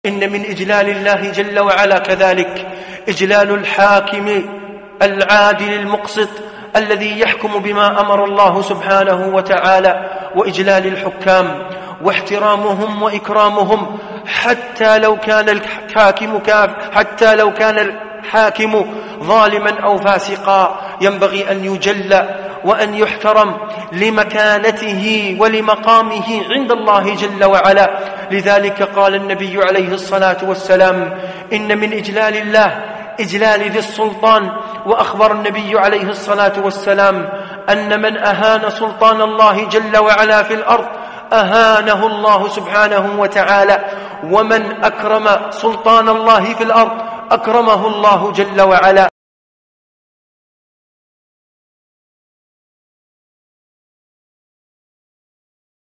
إن من إجلال الله جل وعلا كذلك إجلال الحاكم العادل المقسط الذي يحكم بما أمر الله سبحانه وتعالى، وإجلال الحكام واحترامهم وإكرامهم حتى لو كان الحاكم ظالما أو فاسقا ينبغي أن يجل وأن يحترم لمكانته ولمقامه عند الله جل وعلا. لذلك قال النبي عليه الصلاة والسلام: إن من إجلال الله إجلال ذي السلطان. وأخبر النبي عليه الصلاة والسلام أن من أهان سلطان الله جل وعلا في الأرض أهانه الله سبحانه وتعالى، ومن أكرم سلطان الله في الأرض أكرمه الله جل وعلا.